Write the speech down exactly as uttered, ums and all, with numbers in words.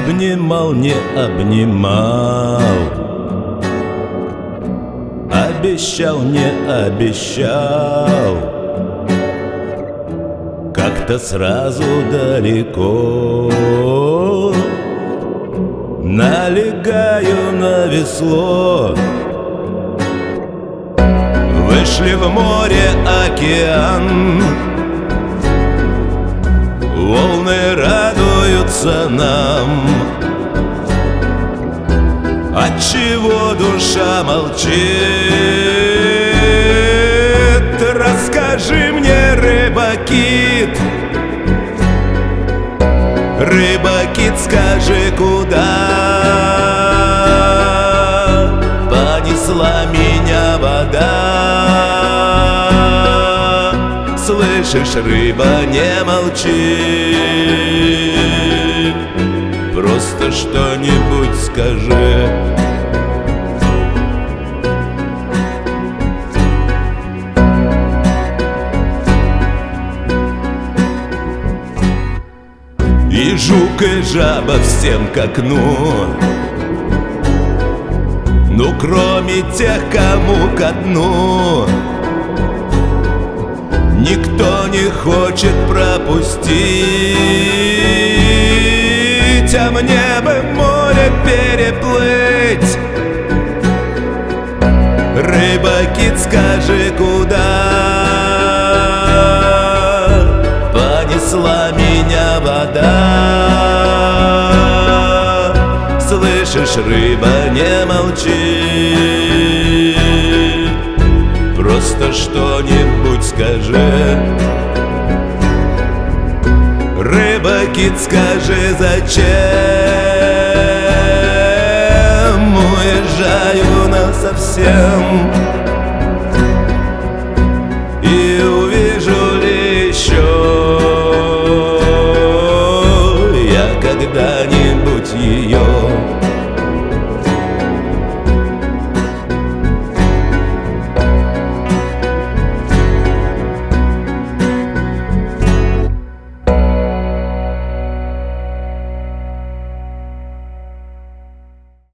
Обнимал, не обнимал, обещал, не обещал, как-то сразу далеко. Налегаю на весло, вышли в море, океан, волны радуются нам. Отчего душа молчит? Расскажи мне, рыба-кит, рыба-кит, скажи, куда понесла меня вода? Слышишь, рыба, не молчи, просто что-нибудь скажи. И жук, и жаба всем к окну, ну кроме тех, кому ко дну. Никто не хочет пропустить, а мне бы море переплыть. Рыба-кит, скажи, куда понесла меня вода? Слышишь, рыба, не молчи, просто что-нибудь скажи. Рыба-кит, скажи, зачем уезжаю насовсем?